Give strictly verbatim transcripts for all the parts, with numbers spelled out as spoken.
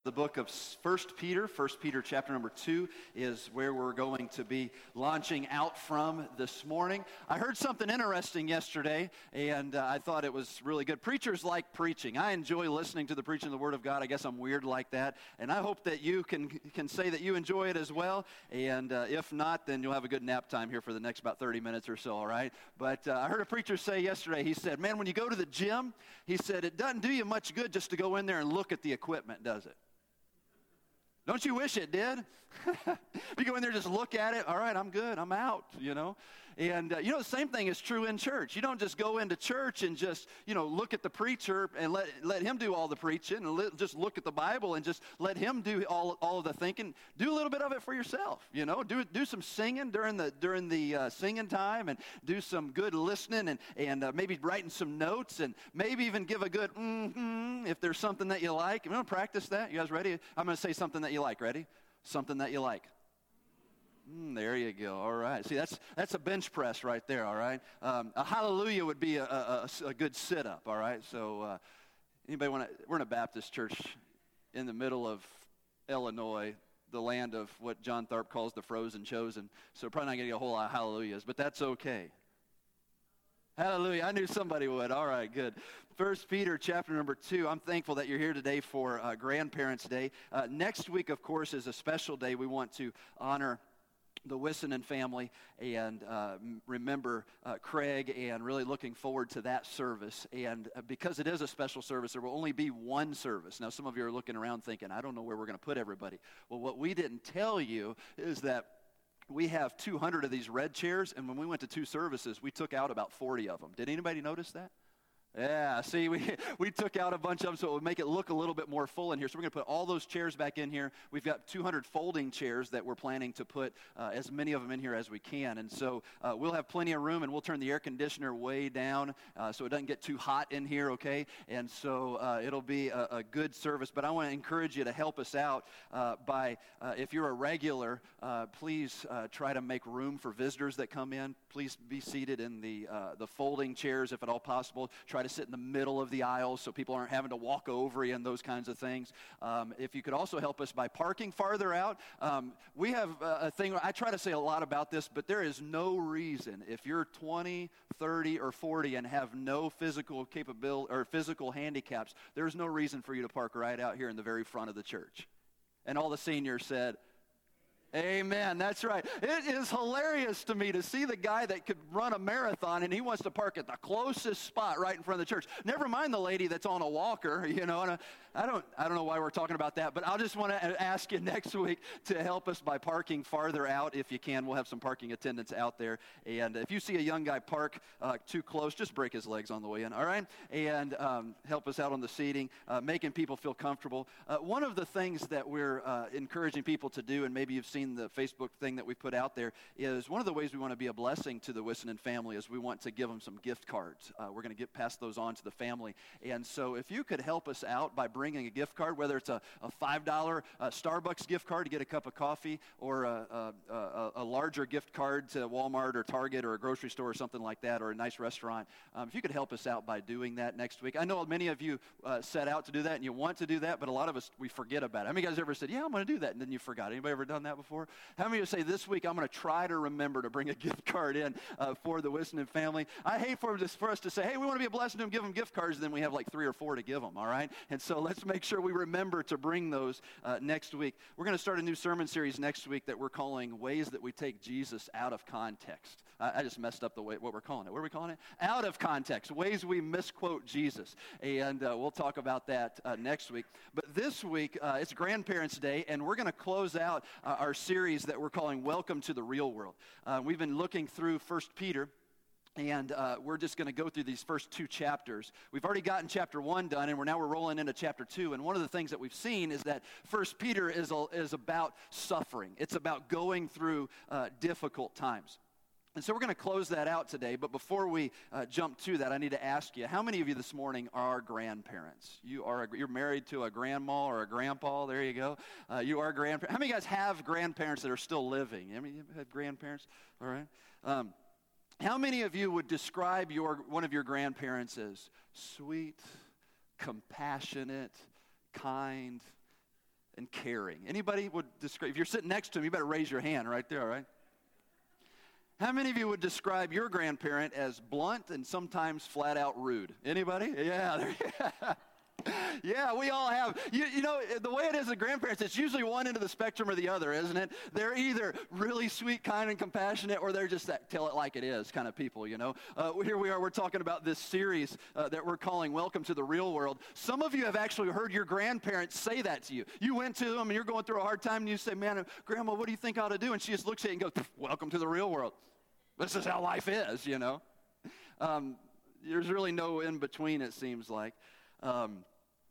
The book of First Peter, First Peter chapter number two is where we're going to be launching out from this morning. I heard something interesting yesterday, and uh, I thought it was really good. Preachers like preaching. I enjoy listening to the preaching of the Word of God. I guess I'm weird like that, and I hope that you can can say that you enjoy it as well, and uh, if not, then you'll have a good nap time here for the next about thirty minutes or so, all right? But uh, I heard a preacher say yesterday, he said, man, when you go to the gym, he said, it doesn't do you much good just to go in there and look at the equipment, does it? Don't you wish it did? You go in there, just look at it. All right, I'm good. I'm out, you know. And, uh, you know, the same thing is true in church. You don't just go into church and just, you know, look at the preacher and let let him do all the preaching and let, just look at the Bible and just let him do all, all of the thinking. Do a little bit of it for yourself, you know. Do do some singing during the during the uh, singing time and do some good listening and, and uh, maybe writing some notes and maybe even give a good mm-hmm if there's something that you like. I'm going to practice that. You guys ready? I'm going to say something that you like. Ready? Something that you like. Mm, there you go. All right. See, that's that's a bench press right there. All right. Um, a hallelujah would be a, a, a good sit up. All right. So, uh, anybody want to? We're in a Baptist church in the middle of Illinois, the land of what John Tharp calls the frozen chosen. So, probably not going to get a whole lot of hallelujahs, but that's okay. Hallelujah. I knew somebody would. All right, good. First Peter chapter number two. I'm thankful that you're here today for uh, Grandparents' Day. Uh, next week, of course, is a special day. We want to honor the Wissenen family and uh, remember uh, Craig, and really looking forward to that service. And uh, because it is a special service, there will only be one service. Now, some of you are looking around thinking, I don't know where we're going to put everybody. Well, what we didn't tell you is that we have two hundred of these red chairs, and when we went to two services, we took out about forty of them. Did anybody notice that? Yeah, see, we we took out a bunch of them so it would make it look a little bit more full in here. So we're going to put all those chairs back in here. We've got two hundred folding chairs that we're planning to put uh, as many of them in here as we can. And so uh, we'll have plenty of room, and we'll turn the air conditioner way down uh, so it doesn't get too hot in here, okay? And so uh, it'll be a, a good service. But I want to encourage you to help us out uh, by, uh, if you're a regular, uh, please uh, try to make room for visitors that come in. Please be seated in the uh, the folding chairs if at all possible. Try to sit in the middle of the aisle so people aren't having to walk over you and those kinds of things. Um, if you could also help us by parking farther out. Um, we have uh, a thing, I try to say a lot about this, but there is no reason if you're twenty, thirty, or forty and have no physical capability or physical handicaps, there's no reason for you to park right out here in the very front of the church. And all the seniors said, amen. That's right. It is hilarious to me to see the guy that could run a marathon and he wants to park at the closest spot right in front of the church. Never mind the lady that's on a walker, you know. And I don't I don't know why we're talking about that, but I'll just want to ask you next week to help us by parking farther out if you can. We'll have some parking attendants out there. And if you see a young guy park uh, too close, just break his legs on the way in, all right? And um, help us out on the seating, uh, making people feel comfortable. Uh, one of the things that we're uh, encouraging people to do, and maybe you've seen the Facebook thing that we put out there, is one of the ways we want to be a blessing to the Wissenen family is we want to give them some gift cards. Uh, we're going to get pass those on to the family. And so if you could help us out by bringing a gift card, whether it's a, a five dollar uh, Starbucks gift card to get a cup of coffee, or a, a, a, a larger gift card to Walmart or Target or a grocery store or something like that, or a nice restaurant, um, if you could help us out by doing that next week. I know many of you uh, set out to do that and you want to do that, but a lot of us, we forget about it. How many guys ever said, yeah, I'm going to do that, and then you forgot? Anybody ever done that before? How many of you say this week I'm going to try to remember to bring a gift card in uh, for the Wissenen family? I hate for, this, for us to say, hey, we want to be a blessing to them, give them gift cards, and then we have like three or four to give them, all right? And so let's make sure we remember to bring those uh, next week. We're going to start a new sermon series next week that we're calling Ways That We Take Jesus Out of Context. I, I just messed up the way what we're calling it. What are we calling it? Out of context. Ways we misquote Jesus. And uh, we'll talk about that uh, next week. But this week, uh, it's Grandparents' Day, and we're going to close out uh, our series that we're calling Welcome to the Real World. Uh, we've been looking through First Peter, and uh, we're just going to go through these first two chapters. We've already gotten chapter one done, and we're now we're rolling into chapter two. And one of the things that we've seen is that First Peter is, a, is about suffering. It's about going through uh, difficult times. And so we're going to close that out today, but before we uh, jump to that, I need to ask you, how many of you this morning are grandparents? You are, a, you're married to a grandma or a grandpa, there you go. Uh, you are grandparents. How many of you guys have grandparents that are still living? How many of you have grandparents? All right. Um, how many of you would describe your one of your grandparents as sweet, compassionate, kind? and caring. Anybody would describe, if you're sitting next to them, you better raise your hand right there, right? How many of you would describe your grandparent as blunt and sometimes flat out rude? Anybody? Yeah. Yeah, we all have. You, you know, the way it is with grandparents, it's usually one end of the spectrum or the other, isn't it? They're either really sweet, kind, and compassionate, or they're just that tell it like it is kind of people, you know. Uh, here we are, we're talking about this series uh, that we're calling Welcome to the Real World. Some of you have actually heard your grandparents say that to you. You went to them and you're going through a hard time and you say, man, Grandma, what do you think I ought to do? And she just looks at you and goes, welcome to the real world. This is how life is, you know. Um, there's really no in between, it seems like. Um,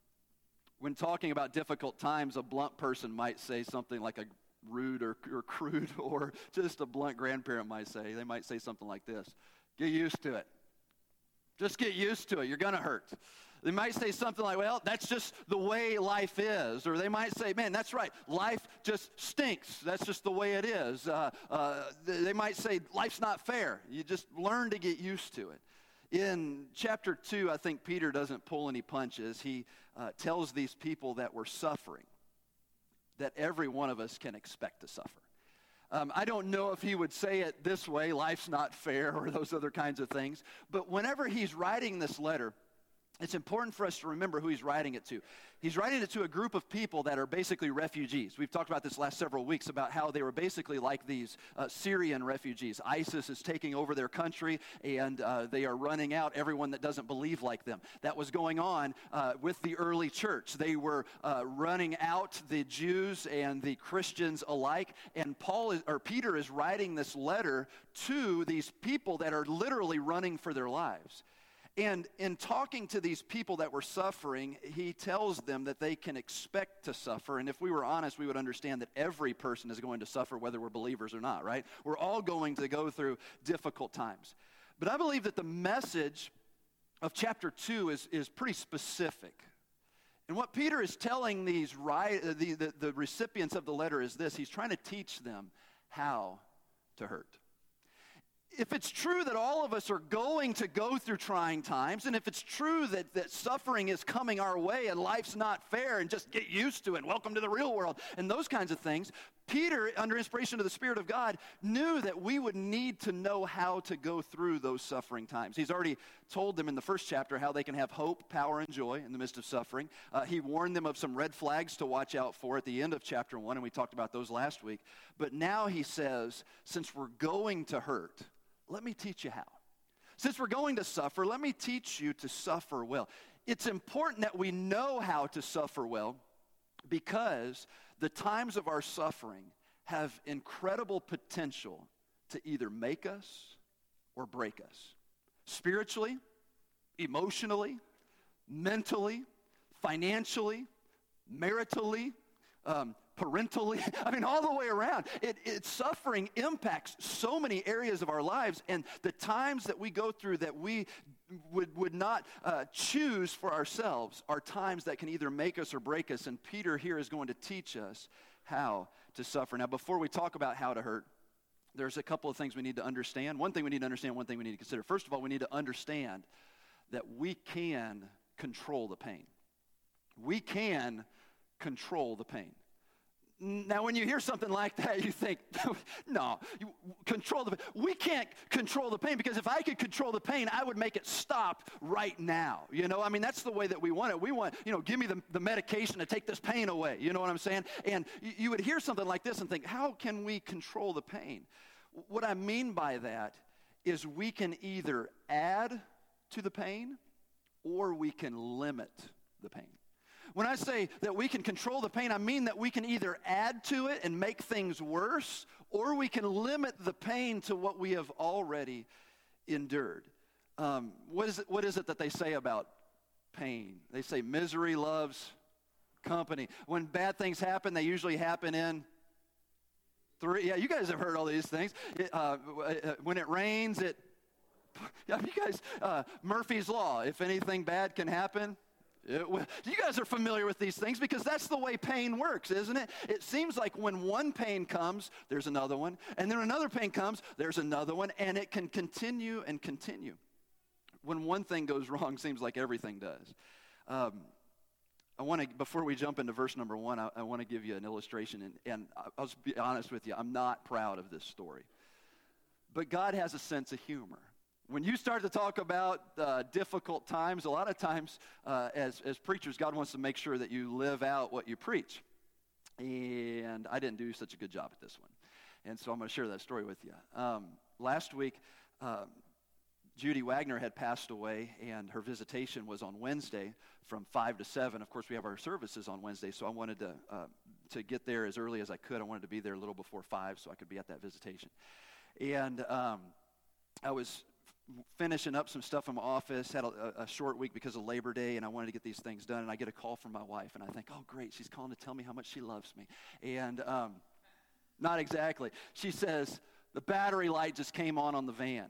when talking about difficult times, a blunt person might say something like a rude or, or crude, or just a blunt grandparent might say. They might say something like this: get used to it. Just get used to it. You're going to hurt. They might say something like, well, that's just the way life is. Or they might say, man, that's right. Life just stinks. That's just the way it is. Uh, uh, they might say, life's not fair. You just learn to get used to it. In chapter two, I think Peter doesn't pull any punches. He uh, tells these people that we're suffering, that every one of us can expect to suffer. Um, I don't know if he would say it this way, life's not fair, or those other kinds of things. But whenever he's writing this letter, it's important for us to remember who he's writing it to. He's writing it to a group of people that are basically refugees. We've talked about this last several weeks about how they were basically like these uh, Syrian refugees. ISIS is taking over their country, and uh, they are running out everyone that doesn't believe like them. That was going on uh, with the early church. They were uh, running out the Jews and the Christians alike, and Paul is, or Peter is writing this letter to these people that are literally running for their lives. And in talking to these people that were suffering, he tells them that they can expect to suffer. And if we were honest, we would understand that every person is going to suffer, whether we're believers or not, right? We're all going to go through difficult times. But I believe that the message of chapter two is, is pretty specific. And what Peter is telling these the, the, the recipients of the letter is this: he's trying to teach them how to hurt. If it's true that all of us are going to go through trying times, and if it's true that, that suffering is coming our way and life's not fair and just get used to it, welcome to the real world, and those kinds of things, Peter, under inspiration of the Spirit of God, knew that we would need to know how to go through those suffering times. He's already told them in the first chapter how they can have hope, power, and joy in the midst of suffering. Uh, he warned them of some red flags to watch out for at the end of chapter one, and we talked about those last week. But now he says, since we're going to hurt, let me teach you how. Since we're going to suffer, let me teach you to suffer well. It's important that we know how to suffer well, because the times of our suffering have incredible potential to either make us or break us. Spiritually, emotionally, mentally, financially, maritally, um, parentally, I mean, all the way around. It, it, suffering impacts so many areas of our lives, and the times that we go through that we would, would not uh, choose for ourselves are times that can either make us or break us, and Peter here is going to teach us how to suffer. Now, before we talk about how to hurt, there's a couple of things we need to understand. One thing we need to understand, one thing we need to consider. First of all, we need to understand that we can control the pain. We can control the pain. Now, when you hear something like that, you think, no, you control the pain. We can't control the pain, because if I could control the pain, I would make it stop right now. You know, I mean, that's the way that we want it. We want, you know, give me the, the medication to take this pain away. You know what I'm saying? And you, you would hear something like this and think, how can we control the pain? What I mean by that is we can either add to the pain or we can limit the pain. When I say that we can control the pain, I mean that we can either add to it and make things worse, or we can limit the pain to what we have already endured. Um, what is it, what is it that they say about pain? They say misery loves company. When bad things happen, they usually happen in three. Yeah, you guys have heard all these things. It, uh, when it rains, it. Yeah, you guys, uh, Murphy's Law. If anything bad can happen. It, you guys are familiar with these things, because that's the way pain works, isn't it? It seems like when one pain comes, there's another one, and then another pain comes, there's another one, and it can continue and continue. When one thing goes wrong, seems like everything does. Um, I want to, before we jump into verse number one, I, I want to give you an illustration. And, and I'll just be honest with you, I'm not proud of this story. But God has a sense of humor. When you start to talk about uh, difficult times, a lot of times uh, as, as preachers, God wants to make sure that you live out what you preach. And I didn't do such a good job at this one. And so I'm going to share that story with you. Um, last week, um, Judy Wagner had passed away, and her visitation was on Wednesday from five to seven. Of course, we have our services on Wednesday, so I wanted to uh, to get there as early as I could. I wanted to be there a little before five so I could be at that visitation. And um, I was finishing up some stuff in my office, had a, a short week because of Labor Day, and I wanted to get these things done, and I get a call from my wife, and I think, oh, great, she's calling to tell me how much she loves me. And um, not exactly. She says, the battery light just came on on the van.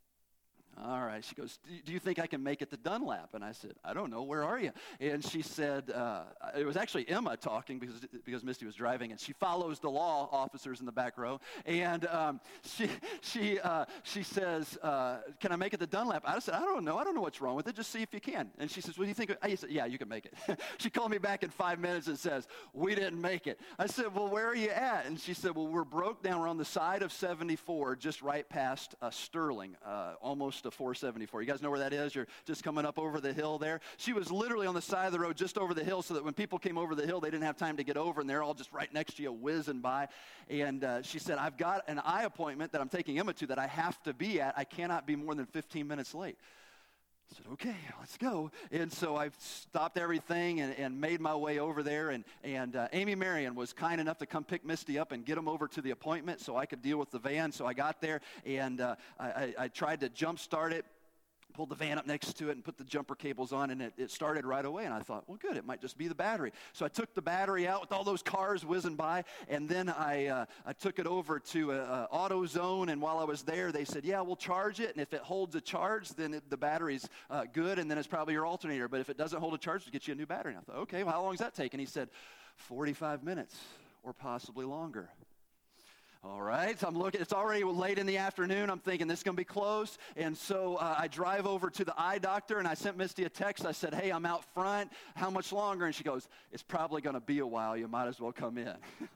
All right. She goes, do you think I can make it to Dunlap? And I said, I don't know. Where are you? And she said, uh, it was actually Emma talking because because Misty was driving, and she follows the law officers in the back row. And um, she she uh, she says, uh, can I make it to Dunlap? I said, I don't know. I don't know what's wrong with it. Just see if you can. And she says, what do you think? I said, yeah, you can make it. She called me back in five minutes and says, we didn't make it. I said, well, where are you at? And she said, well, we're broke down. We're on the side of seventy-four, just right past uh, Sterling, uh, almost to four seventy-four. You guys know where that is? You're just coming up over the hill there. She was literally on the side of the road just over the hill so that when people came over the hill, they didn't have time to get over, and they're all just right next to you whizzing by. And uh, she said, I've got an eye appointment that I'm taking Emma to that I have to be at. I cannot be more than fifteen minutes late. I said, okay, let's go. And so I stopped everything and, and made my way over there. And, and uh, Amy Marion was kind enough to come pick Misty up and get them over to the appointment so I could deal with the van. So I got there, and uh, I, I, I tried to jump start it, pulled the van up next to it and put the jumper cables on, and it, it started right away. And I thought, well, good, it might just be the battery. So I took the battery out with all those cars whizzing by, and then I uh, I took it over to uh, AutoZone, and while I was there, they said, yeah, we'll charge it, and if it holds a charge, then it, the battery's uh, good, and then it's probably your alternator. But if it doesn't hold a charge, we'll get you a new battery. And I thought, okay, well, how long does that take? And he said, forty-five minutes or possibly longer. All right, so I'm looking, it's already late in the afternoon. I'm thinking this is going to be close. And so uh, I drive over to the eye doctor, and I sent Misty a text. I said, hey, I'm out front. How much longer? And she goes, it's probably going to be a while. You might as well come in.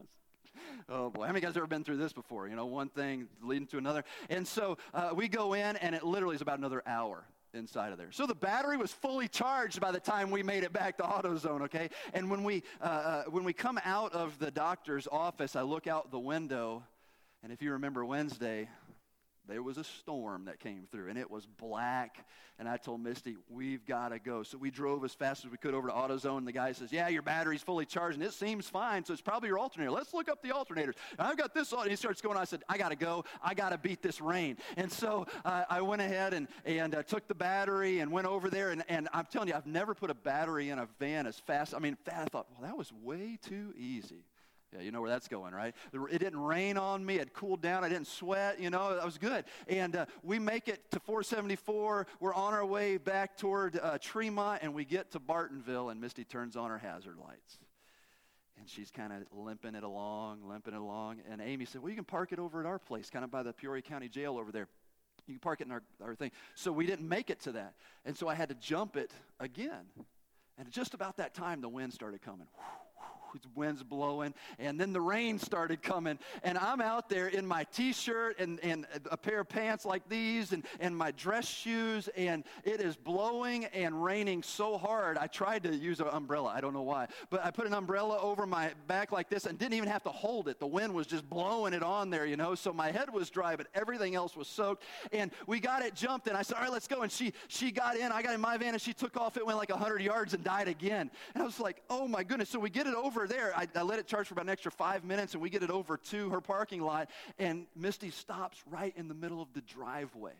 Oh, boy. How many guys have ever been through this before? You know, one thing leading to another. And so uh, we go in, and it literally is about another hour inside of there. So the battery was fully charged by the time we made it back to AutoZone, okay? And when we uh, uh, when we come out of the doctor's office, I look out the window, and if you remember Wednesday, there was a storm that came through, and it was black, and I told Misty, we've got to go. So we drove as fast as we could over to AutoZone, and the guy says, yeah, your battery's fully charged, and it seems fine, so it's probably your alternator. Let's look up the alternators. And I've got this, and he starts going, I said, I got to go. I got to beat this rain. And so uh, I went ahead and, and uh, took the battery and went over there, and, and I'm telling you, I've never put a battery in a van as fast. I mean, I thought, well, that was way too easy. Yeah, you know where that's going, right? It didn't rain on me. It cooled down. I didn't sweat. You know, I was good. And uh, we make it to four seventy-four. We're on our way back toward uh, Tremont, and we get to Bartonville, and Misty turns on her hazard lights. And she's kind of limping it along, limping it along. And Amy said, well, you can park it over at our place, kind of by the Peoria County Jail over there. You can park it in our, our thing. So we didn't make it to that. And so I had to jump it again. And just about that time, the wind started coming. Wind's blowing, and then the rain started coming, and I'm out there in my t-shirt and, and a pair of pants like these and, and my dress shoes, and it is blowing and raining so hard. I tried to use an umbrella. I don't know why, but I put an umbrella over my back like this and didn't even have to hold it. The wind was just blowing it on there, you know, so my head was dry, but everything else was soaked, and we got it jumped, and I said, all right, let's go, and she she got in. I got in my van, and she took off. It went like one hundred yards and died again, and I was like, oh, my goodness. So we get it over there. I, I let it charge for about an extra five minutes, and we get it over to her parking lot, and Misty stops right in the middle of the driveway.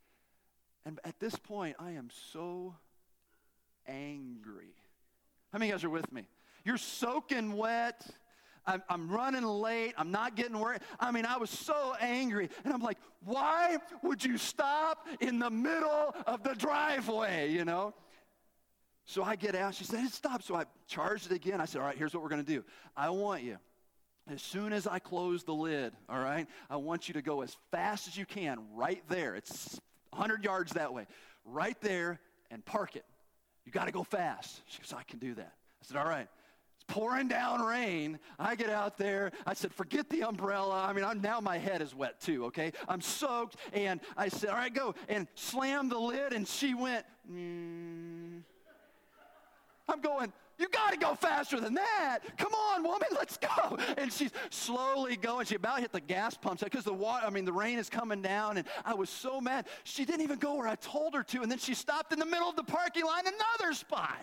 And at this point, I am so angry. How many of you guys are with me? You're soaking wet. I'm, I'm running late. I'm not getting work. I mean, I was so angry. And I'm like, why would you stop in the middle of the driveway, you know? So I get out. She said, stop. So I charged it again. I said, all right, here's what we're going to do. I want you, as soon as I close the lid, all right, I want you to go as fast as you can right there. It's one hundred yards that way. Right there, and park it. You got to go fast. She goes, I can do that. I said, all right. It's pouring down rain. I get out there. I said, forget the umbrella. I mean, I'm, now my head is wet too, okay? I'm soaked. And I said, all right, go. And slammed the lid, and she went, mm. I'm going, you got to go faster than that. Come on, woman, let's go. And she's slowly going. She about hit the gas pumps because the water, I mean, the rain is coming down, and I was so mad. She didn't even go where I told her to, and then she stopped in the middle of the parking lot in another spot.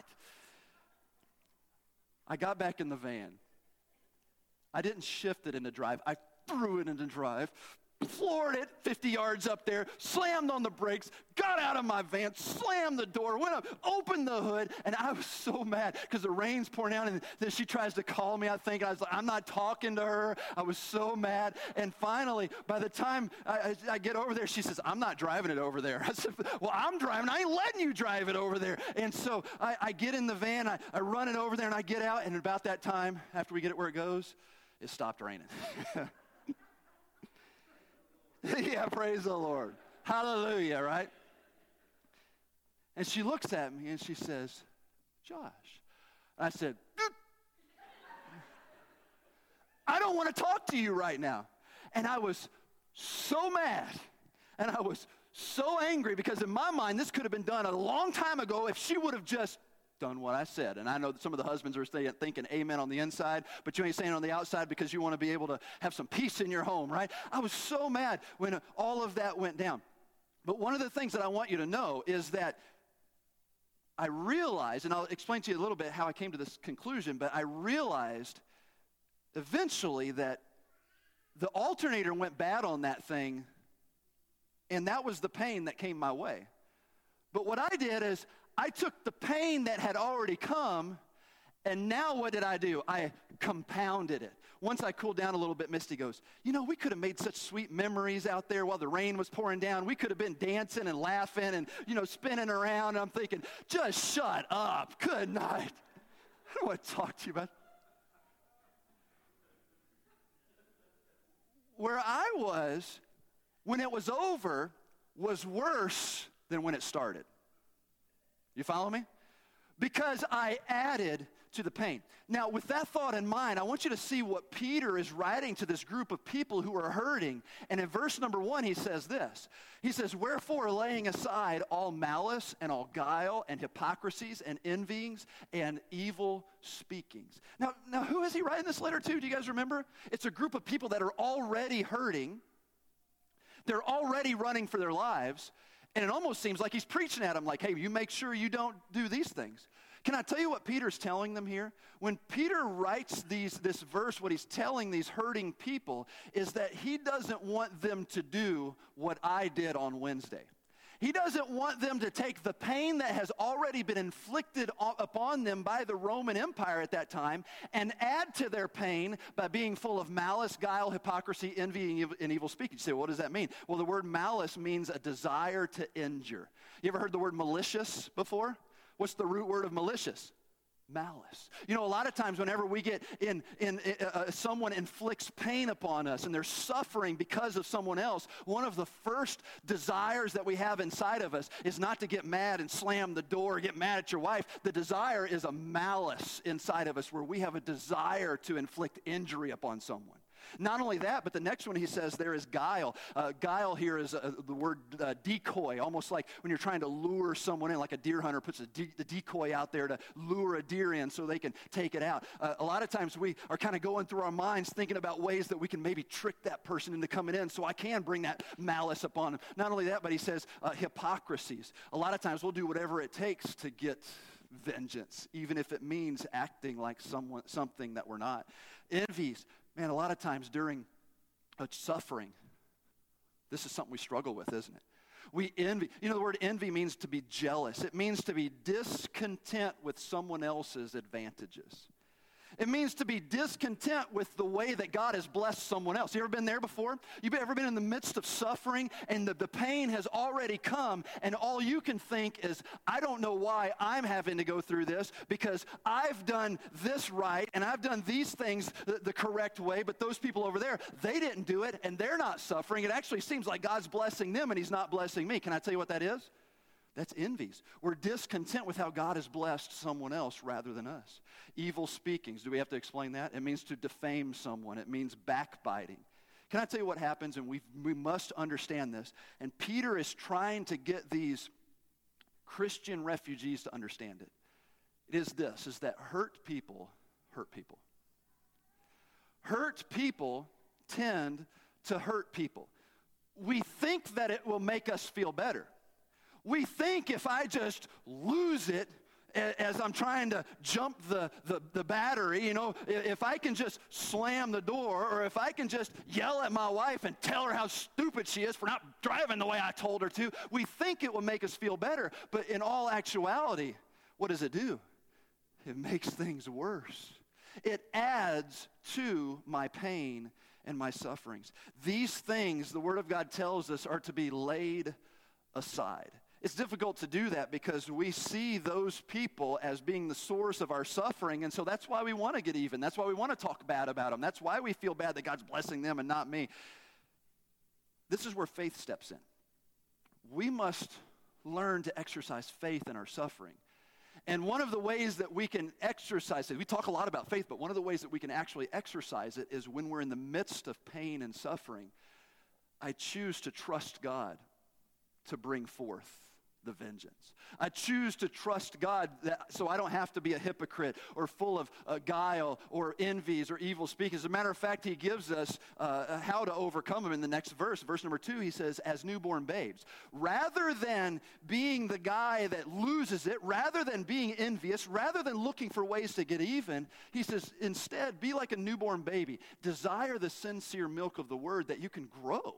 I got back in the van. I didn't shift it into drive. I threw it into drive, floored it fifty yards up there, slammed on the brakes, got out of my van, slammed the door, went up, opened the hood, and I was so mad because the rain's pouring down, and then she tries to call me, I think. I was like, I'm not talking to her. I was so mad. And finally, by the time I, I, I get over there, she says, I'm not driving it over there. I said, well, I'm driving. I ain't letting you drive it over there. And so I, I get in the van, I, I run it over there, and I get out, and about that time, after we get it where it goes, it stopped raining. Yeah, praise the Lord. Hallelujah, right? And she looks at me and she says, Josh. I said, Doot. I don't want to talk to you right now. And I was so mad. And I was so angry because in my mind, this could have been done a long time ago if she would have just done what I said. And I know that some of the husbands are saying, thinking amen on the inside, but you ain't saying it on the outside because you want to be able to have some peace in your home, right? I was so mad when all of that went down. But one of the things that I want you to know is that I realized, and I'll explain to you a little bit how I came to this conclusion, but I realized eventually that the alternator went bad on that thing, and that was the pain that came my way. But what I did is I took the pain that had already come, and now what did I do? I compounded it. Once I cooled down a little bit, Misty goes, you know, we could have made such sweet memories out there while the rain was pouring down. We could have been dancing and laughing and, you know, spinning around. And I'm thinking, just shut up. Good night. I don't want to talk to you about it. Where I was when it was over was worse than when it started. You follow me? Because I added to the pain. Now, with that thought in mind, I want you to see what Peter is writing to this group of people who are hurting. And in verse number one, he says this. He says, wherefore, laying aside all malice and all guile and hypocrisies and envyings and evil speakings. Now, now, who is he writing this letter to? Do you guys remember? It's a group of people that are already hurting. They're already running for their lives. And it almost seems like he's preaching at them like, hey, you make sure you don't do these things. Can I tell you what Peter's telling them here? When Peter writes these, this verse, what he's telling these hurting people is that he doesn't want them to do what I did on Wednesday. He doesn't want them to take the pain that has already been inflicted upon them by the Roman Empire at that time and add to their pain by being full of malice, guile, hypocrisy, envy, and evil speaking. You say, what does that mean? Well, the word malice means a desire to injure. You ever heard the word malicious before? What's the root word of malicious? Malice. You know, a lot of times whenever we get in, in uh, someone inflicts pain upon us and they're suffering because of someone else, one of the first desires that we have inside of us is not to get mad and slam the door, get mad at your wife. The desire is a malice inside of us where we have a desire to inflict injury upon someone. Not only that, but the next one he says there is guile. Uh, guile here is uh, the word uh, decoy, almost like when you're trying to lure someone in, like a deer hunter puts a de- the decoy out there to lure a deer in so they can take it out. Uh, a lot of times we are kind of going through our minds thinking about ways that we can maybe trick that person into coming in so I can bring that malice upon them. Not only that, but he says uh, hypocrisies. A lot of times we'll do whatever it takes to get vengeance, even if it means acting like someone, something that we're not. Envies. Man, a lot of times during a suffering, this is something we struggle with, isn't it? We envy. You know, the word envy means to be jealous. It means to be discontent with someone else's advantages. It means to be discontent with the way that God has blessed someone else. You ever been there before? You've ever been in the midst of suffering and the, the pain has already come and all you can think is, I don't know why I'm having to go through this because I've done this right and I've done these things the, the correct way, but those people over there, they didn't do it and they're not suffering. It actually seems like God's blessing them and he's not blessing me. Can I tell you what that is? That's envies. We're discontent with how God has blessed someone else rather than us. Evil speakings. Do we have to explain that? It means to defame someone. It means backbiting. Can I tell you what happens? And we we must understand this. And Peter is trying to get these Christian refugees to understand it. It is this, is that hurt people hurt people. Hurt people tend to hurt people. We think that it will make us feel better. We think if I just lose it as I'm trying to jump the, the, the battery, you know, if I can just slam the door, or if I can just yell at my wife and tell her how stupid she is for not driving the way I told her to, we think it will make us feel better. But in all actuality, what does it do? It makes things worse. It adds to my pain and my sufferings. These things, the Word of God tells us, are to be laid aside. It's difficult to do that because we see those people as being the source of our suffering, and so that's why we want to get even. That's why we want to talk bad about them. That's why we feel bad that God's blessing them and not me. This is where faith steps in. We must learn to exercise faith in our suffering. And one of the ways that we can exercise it, we talk a lot about faith, but one of the ways that we can actually exercise it is when we're in the midst of pain and suffering, I choose to trust God to bring forth the vengeance. I choose to trust God that, so I don't have to be a hypocrite or full of uh, guile or envies or evil speakings. As a matter of fact, he gives us uh, how to overcome them in the next verse. Verse number two, he says, as newborn babes. Rather than being the guy that loses it, rather than being envious, rather than looking for ways to get even, he says, instead, be like a newborn baby. Desire the sincere milk of the word that you can grow.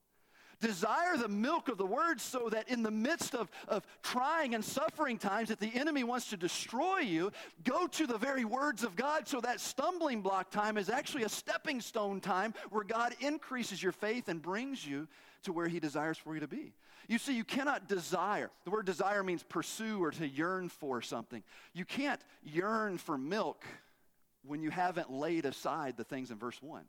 Desire the milk of the word so that in the midst of, of trying and suffering times that the enemy wants to destroy you, go to the very words of God so that stumbling block time is actually a stepping stone time where God increases your faith and brings you to where he desires for you to be. You see, you cannot desire. The word desire means pursue or to yearn for something. You can't yearn for milk when you haven't laid aside the things in verse one.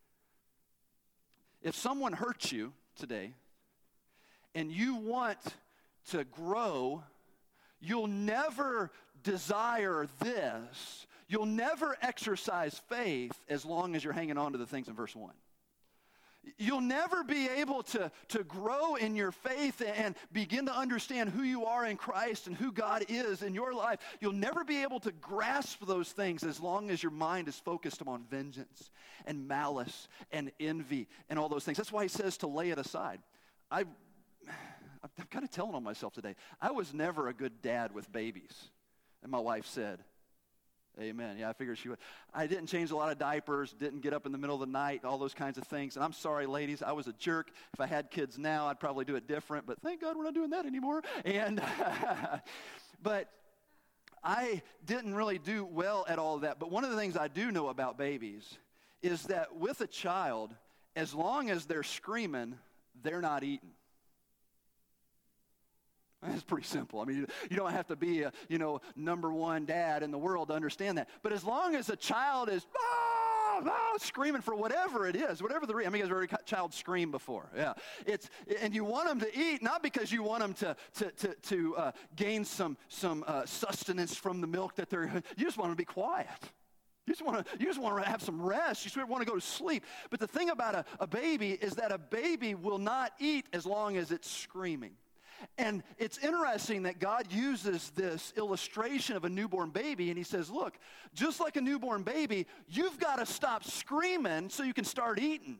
If someone hurts you today and you want to grow, you'll never desire this. You'll never exercise faith as long as you're hanging on to the things in verse one. You'll never be able to, to grow in your faith and begin to understand who you are in Christ and who God is in your life. You'll never be able to grasp those things as long as your mind is focused upon vengeance and malice and envy and all those things. That's why he says to lay it aside. I, I'm kind of telling on myself today. I was never a good dad with babies. And my wife said, amen. Yeah, I figured she would. I didn't change a lot of diapers, didn't get up in the middle of the night, all those kinds of things. And I'm sorry, ladies, I was a jerk. If I had kids now, I'd probably do it different. But thank God we're not doing that anymore. And but I didn't really do well at all of that. But one of the things I do know about babies is that with a child, as long as they're screaming, they're not eating. It's pretty simple. I mean, you don't have to be a, you know, number one dad in the world to understand that. But as long as a child is ah, ah, screaming for whatever it is, whatever the reason. I mean, you guys have heard a child scream before. Yeah. It's, and you want them to eat, not because you want them to, to, to, to uh, gain some, some uh, sustenance from the milk that they're, you just want them to be quiet. You just want to you just want to have some rest. You just want to go to sleep. But the thing about a, a baby is that a baby will not eat as long as it's screaming. And it's interesting that God uses this illustration of a newborn baby, and he says, look, just like a newborn baby, you've got to stop screaming so you can start eating.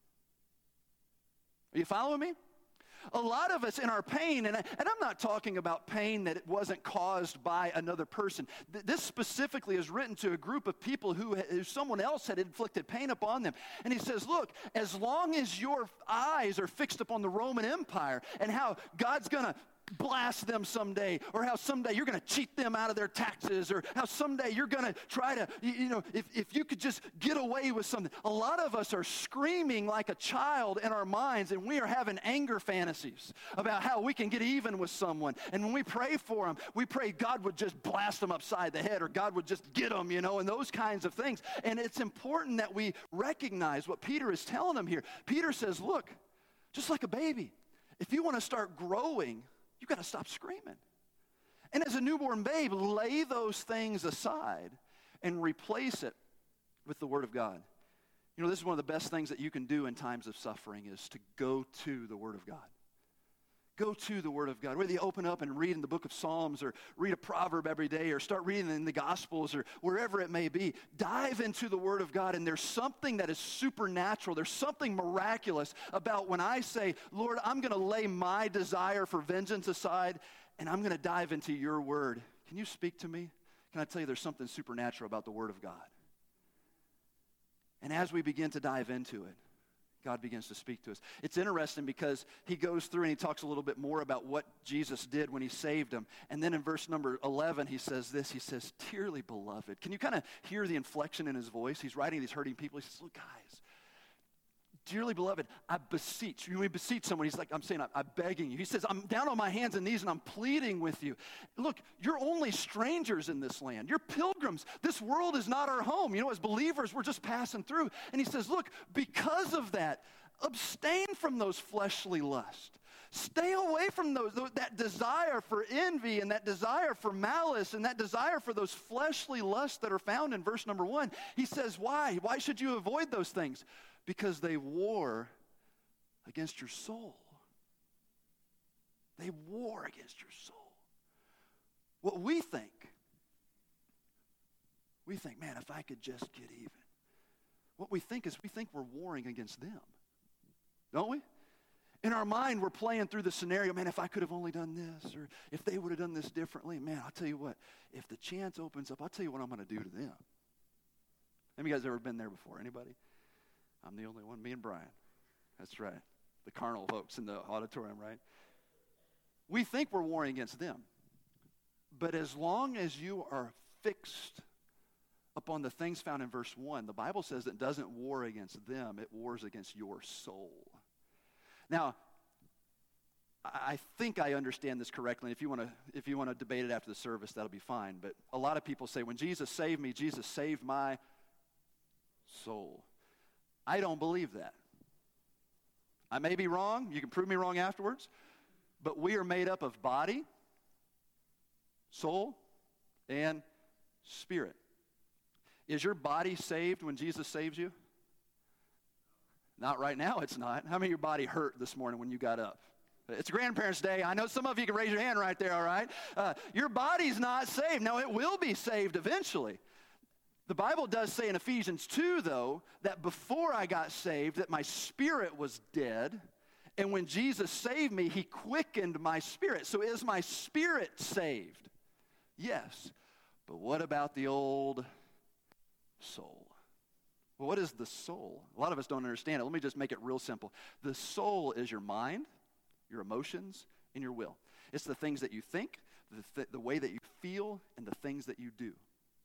Are you following me? A lot of us in our pain, and, I, and I'm not talking about pain that it wasn't caused by another person. Th- this specifically is written to a group of people who, who someone else had inflicted pain upon them. And he says, look, as long as your eyes are fixed upon the Roman Empire and how God's going to blast them someday, or how someday you're going to cheat them out of their taxes, or how someday you're going to try to, you know, if, if you could just get away with something. A lot of us are screaming like a child in our minds, and we are having anger fantasies about how we can get even with someone. And when we pray for them, we pray God would just blast them upside the head, or God would just get them, you know, and those kinds of things. And it's important that we recognize what Peter is telling them here. Peter says, look, just like a baby, if you want to start growing, you've got to stop screaming. And as a newborn babe, lay those things aside and replace it with the Word of God. You know, this is one of the best things that you can do in times of suffering is to go to the Word of God. Go to the Word of God. Whether you open up and read in the book of Psalms or read a proverb every day or start reading in the Gospels or wherever it may be, dive into the Word of God, and there's something that is supernatural. There's something miraculous about when I say, Lord, I'm going to lay my desire for vengeance aside and I'm going to dive into your Word. Can you speak to me? Can I tell you there's something supernatural about the Word of God? And as we begin to dive into it, God begins to speak to us. It's interesting because he goes through and he talks a little bit more about what Jesus did when he saved him. And then in verse number eleven, he says this. He says, dearly beloved. Can you kind of hear the inflection in his voice? He's writing to these hurting people. He says, look, guys, dearly beloved, I beseech you. When we beseech someone, he's like, I'm saying, I'm, I'm begging you. He says, I'm down on my hands and knees and I'm pleading with you. Look, you're only strangers in this land. You're pilgrims. This world is not our home. You know, as believers, we're just passing through. And he says, look, because of that, abstain from those fleshly lusts. Stay away from those, that desire for envy and that desire for malice and that desire for those fleshly lusts that are found in verse number one. He says, why? Why should you avoid those things? Because they war against your soul. They war against your soul. What we think, we think, man, if I could just get even. What we think is we think we're warring against them. Don't we? In our mind, we're playing through the scenario, man, if I could have only done this, or if they would have done this differently, man, I'll tell you what, if the chance opens up, I'll tell you what I'm going to do to them. Have you guys ever been there before? Anybody? I'm the only one, me and Brian. That's right. The carnal folks in the auditorium, right? We think we're warring against them. But as long as you are fixed upon the things found in verse one, the Bible says it doesn't war against them, it wars against your soul. Now, I think I understand this correctly. If you want to if you want to debate it after the service, that'll be fine. But a lot of people say, when Jesus saved me, Jesus saved my soul. I don't believe that. I may be wrong. You can prove me wrong afterwards. But we are made up of body, soul, and spirit. Is your body saved when Jesus saves you? Not right now, it's not. How many of your body hurt this morning when you got up? It's Grandparents' Day. I know some of you can raise your hand right there, all right? Uh, your body's not saved. Now, it will be saved eventually. The Bible does say in Ephesians two, though, that before I got saved, that my spirit was dead, and when Jesus saved me, he quickened my spirit. So is my spirit saved? Yes. But what about the old soul? Well, what is the soul? A lot of us don't understand it. Let me just make it real simple. The soul is your mind, your emotions, and your will. It's the things that you think, the, th- the way that you feel, and the things that you do.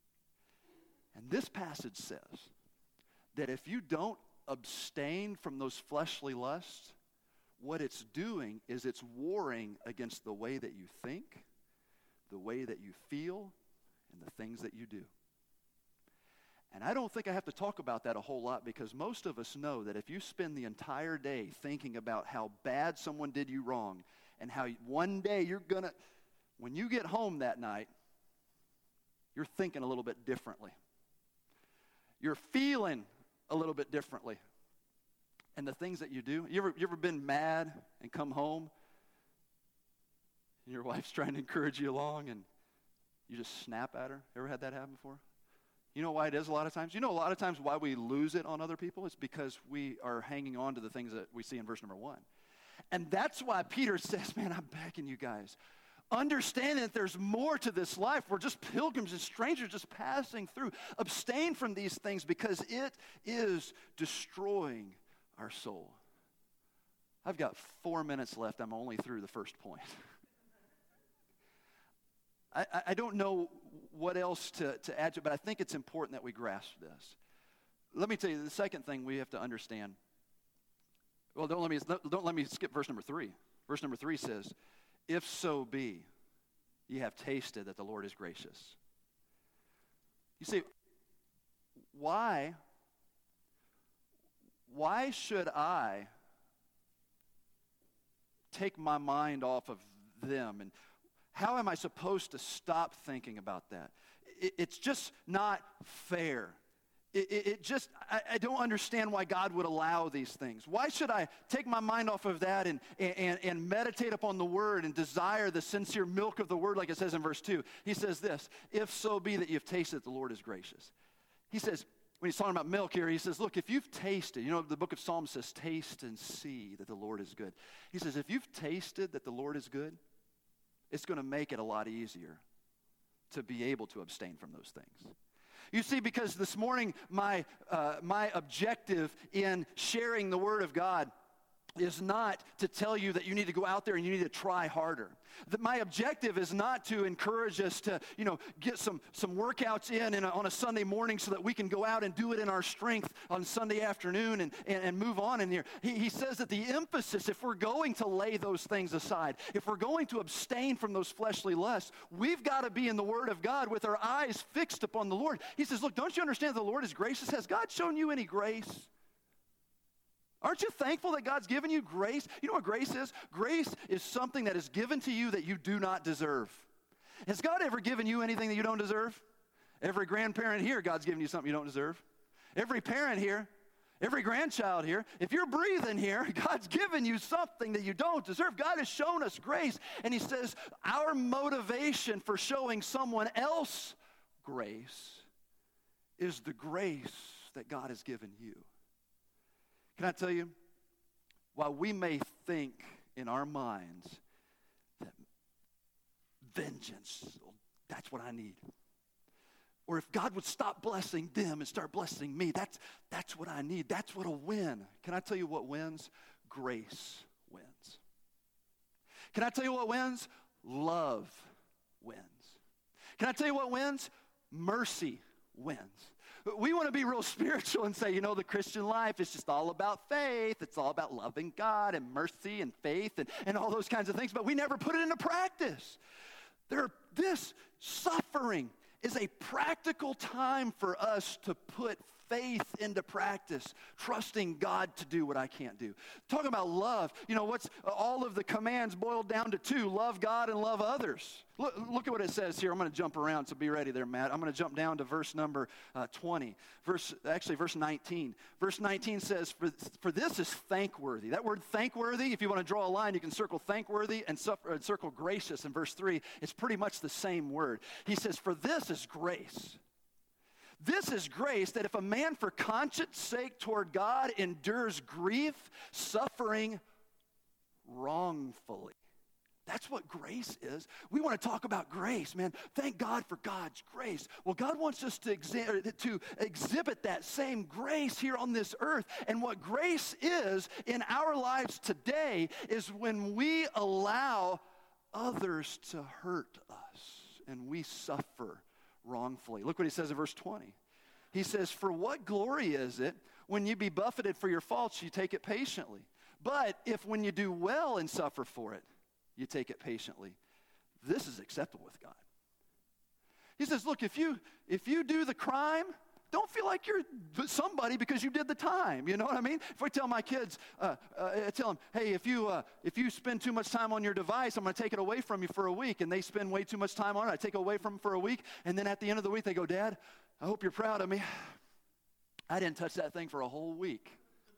And this passage says that if you don't abstain from those fleshly lusts, what it's doing is it's warring against the way that you think, the way that you feel, and the things that you do. And I don't think I have to talk about that a whole lot, because most of us know that if you spend the entire day thinking about how bad someone did you wrong and how one day you're going to, when you get home that night, you're thinking a little bit differently. You're feeling a little bit differently. And the things that you do, you ever, you ever been mad and come home and your wife's trying to encourage you along and you just snap at her? Ever had that happen before? You know why it is a lot of times? You know a lot of times why we lose it on other people? It's because we are hanging on to the things that we see in verse number one. And that's why Peter says, man, I'm begging you guys, understand that there's more to this life. We're just pilgrims and strangers just passing through. Abstain from these things because it is destroying our soul. I've got four minutes left. I'm only through the first point. I, I don't know what else to, to add to it, but I think it's important that we grasp this. Let me tell you the second thing we have to understand. Well, don't let me, don't let me skip verse number three. Verse number three says, if so be, ye have tasted that the Lord is gracious. You see, why, why should I take my mind off of them. And how am I supposed to stop thinking about that? It, it's just not fair. It, it, it just, I, I don't understand why God would allow these things. Why should I take my mind off of that and, and, and meditate upon the Word and desire the sincere milk of the Word, like it says in verse two? He says this, if so be that you've tasted that the Lord is gracious. He says, when he's talking about milk here, he says, look, if you've tasted, you know, the book of Psalms says, taste and see that the Lord is good. He says, if you've tasted that the Lord is good, it's going to make it a lot easier to be able to abstain from those things. You see, because this morning, my, uh, my objective in sharing the Word of God is not to tell you that you need to go out there and you need to try harder. That my objective is not to encourage us to, you know, get some, some workouts in, in a, on a Sunday morning so that we can go out and do it in our strength on Sunday afternoon and, and, and move on in here. He, he says that the emphasis, if we're going to lay those things aside, if we're going to abstain from those fleshly lusts, we've got to be in the Word of God with our eyes fixed upon the Lord. He says, look, don't you understand that the Lord is gracious? Has God shown you any grace? Aren't you thankful that God's given you grace? You know what grace is? Grace is something that is given to you that you do not deserve. Has God ever given you anything that you don't deserve? Every grandparent here, God's given you something you don't deserve. Every parent here, every grandchild here, if you're breathing here, God's given you something that you don't deserve. God has shown us grace. And he says our motivation for showing someone else grace is the grace that God has given you. Can I tell you, while we may think in our minds that vengeance, that's what I need. Or if God would stop blessing them and start blessing me, that's, that's what I need. That's what'll win. Can I tell you what wins? Grace wins. Can I tell you what wins? Love wins. Can I tell you what wins? Mercy wins. We want to be real spiritual and say, you know, the Christian life is just all about faith. It's all about loving God and mercy and faith and, and all those kinds of things, but we never put it into practice. There, this suffering is a practical time for us to put faith into practice, trusting God to do what I can't do. Talking about love, you know, what's all of the commands boiled down to two, love God and love others. Look, look at what it says here. I'm going to jump around, so be ready there, Matt. I'm going to jump down to verse number uh, twenty. Verse, actually, verse nineteen. Verse nineteen says, for, for this is thankworthy. That word thankworthy, if you want to draw a line, you can circle thankworthy and, suffer, and circle gracious in verse three. It's pretty much the same word. He says, for this is grace. This is grace, that if a man for conscience sake toward God endures grief, suffering wrongfully. That's what grace is. We want to talk about grace, man. Thank God for God's grace. Well, God wants us to, exi- to exhibit that same grace here on this earth. And what grace is in our lives today is when we allow others to hurt us and we suffer wrongfully. Look what he says in verse twenty. He says, for what glory is it when you be buffeted for your faults, you take it patiently? But if when you do well and suffer for it, you take it patiently, this is acceptable with God. He says, look, if you if you do the crime, don't feel like you're somebody because you did the time. You know what I mean? If I tell my kids, uh, uh, I tell them, hey, if you uh, if you spend too much time on your device, I'm going to take it away from you for a week. And they spend way too much time on it. I take it away from them for a week. And then at the end of the week, they go, Dad, I hope you're proud of me. I didn't touch that thing for a whole week.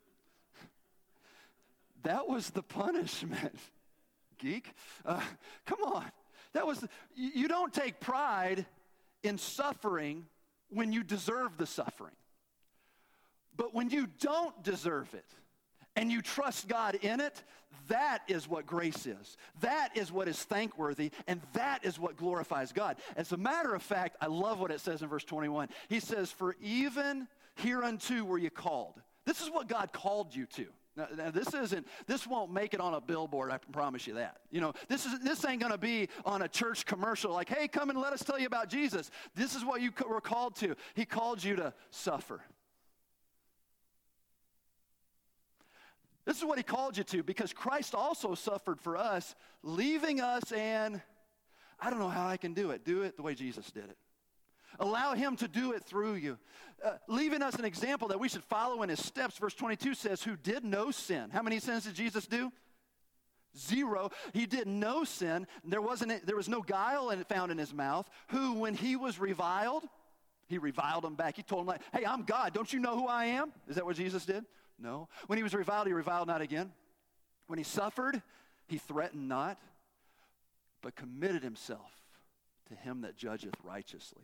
That was the punishment, geek. Uh, come on. That was the, you, you don't take pride in suffering when you deserve the suffering. But when you don't deserve it and you trust God in it, that is what grace is. That is what is thankworthy, and that is what glorifies God. As a matter of fact, I love what it says in verse twenty-one. He says, for even hereunto were you called. This is what God called you to. Now, now, this isn't, this won't make it on a billboard, I promise you that. You know, this is this ain't going to be on a church commercial like, hey, come and let us tell you about Jesus. This is what you were called to. He called you to suffer. This is what he called you to, because Christ also suffered for us, leaving us and, I don't know how I can do it. Do it the way Jesus did it. Allow him to do it through you. Uh, leaving us an example that we should follow in his steps. Verse twenty-two says, who did no sin. How many sins did Jesus do? Zero. He did no sin. There wasn't. There was no guile in, found in his mouth. Who, when he was reviled, he reviled him back. He told him, like, hey, I'm God. Don't you know who I am? Is that what Jesus did? No. When he was reviled, he reviled not again. When he suffered, he threatened not, but committed himself to him that judgeth righteously.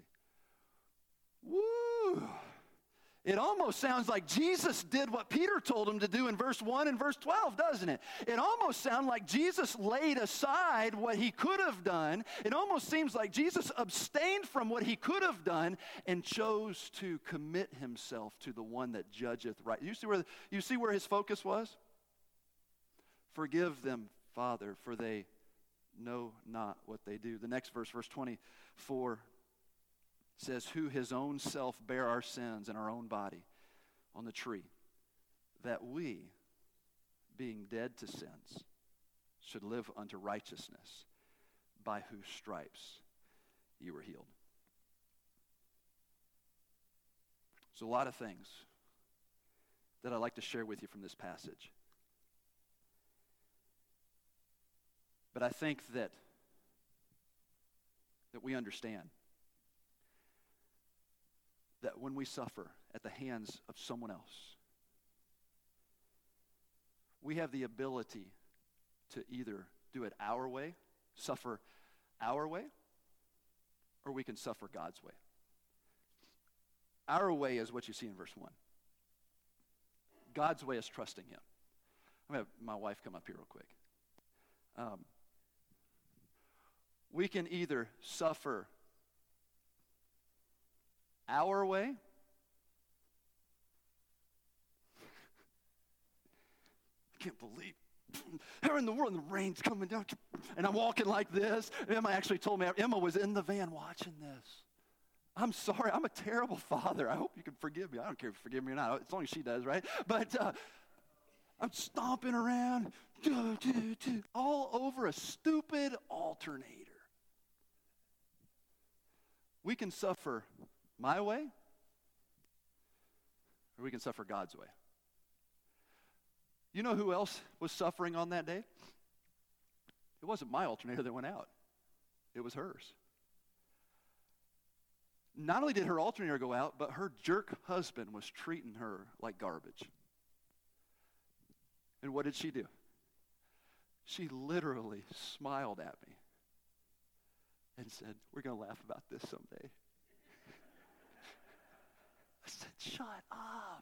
Woo! It almost sounds like Jesus did what Peter told him to do in verse one and verse twelve, doesn't it? It almost sounds like Jesus laid aside what he could have done. It almost seems like Jesus abstained from what he could have done and chose to commit himself to the one that judgeth right. You see where, you see where his focus was? Forgive them, Father, for they know not what they do. The next verse, verse twenty-four, says, who his own self bare our sins in our own body on the tree, that we, being dead to sins, should live unto righteousness, by whose stripes you were healed. So a lot of things that I'd like to share with you from this passage. But I think that, that we understand that when we suffer at the hands of someone else, we have the ability to either do it our way, suffer our way, or we can suffer God's way. Our way is what you see in verse one. God's way is trusting him. I'm going to have my wife come up here real quick. Um, we can either suffer our way, I can't believe, how in the world, and the rain's coming down, and I'm walking like this. Emma actually told me, Emma was in the van watching this. I'm sorry, I'm a terrible father. I hope you can forgive me. I don't care if you forgive me or not, as long as she does, right? But uh, I'm stomping around, do, do, do, all over a stupid alternator. We can suffer my way, or we can suffer God's way. You know who else was suffering on that day? It wasn't my alternator that went out. It was hers. Not only did her alternator go out, but her jerk husband was treating her like garbage. And what did she do? She literally smiled at me and said, we're going to laugh about this someday. I said, shut up.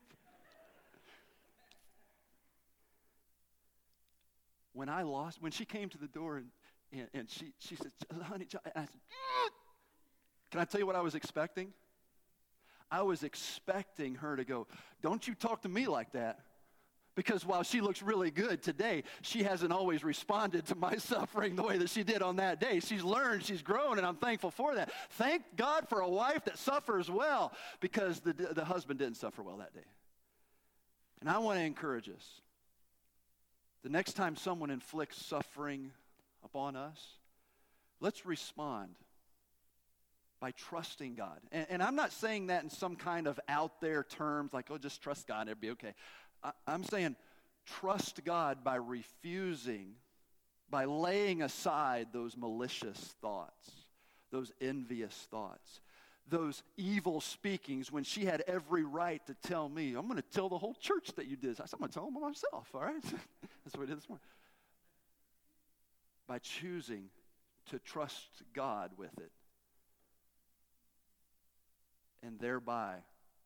When I lost, when she came to the door and, and, and she, she said, honey, and I said, can I tell you what I was expecting? I was expecting her to go, don't you talk to me like that. Because while she looks really good today, she hasn't always responded to my suffering the way that she did on that day. She's learned, she's grown, and I'm thankful for that. Thank God for a wife that suffers well, because the, the husband didn't suffer well that day. And I want to encourage us. The next time someone inflicts suffering upon us, let's respond by trusting God. And, and I'm not saying that in some kind of out there terms, like, oh, just trust God, it'll be okay. I'm saying trust God by refusing, by laying aside those malicious thoughts, those envious thoughts, those evil speakings when she had every right to tell me, I'm going to tell the whole church that you did this. I said, I'm going to tell them myself, all right? That's what I did this morning. By choosing to trust God with it, and thereby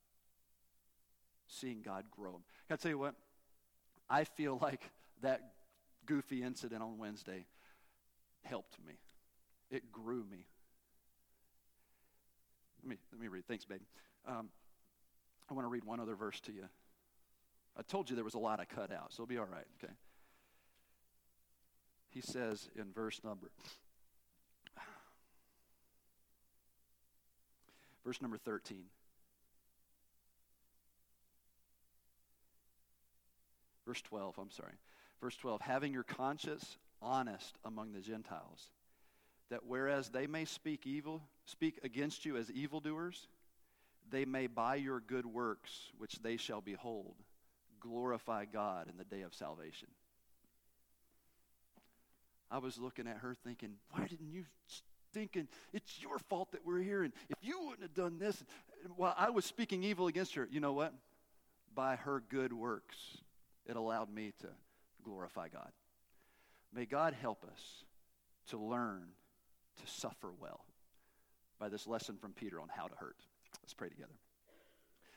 seeing God grow them. Can I tell you what? I feel like that goofy incident on Wednesday helped me. It grew me. Let me, let me read. Thanks, babe. Um, I want to read one other verse to you. I told you there was a lot I cut out, so it'll be all right, okay? He says in verse number, verse number thirteen, verse twelve, I'm sorry. Verse twelve, having your conscience honest among the Gentiles, that whereas they may speak evil, speak against you as evildoers, they may by your good works, which they shall behold, glorify God in the day of salvation. I was looking at her thinking, why didn't you thinking it's your fault that we're here? And if you wouldn't have done this, while I was speaking evil against her, you know what? By her good works, it allowed me to glorify God. May God help us to learn to suffer well by this lesson from Peter on how to hurt. Let's pray together.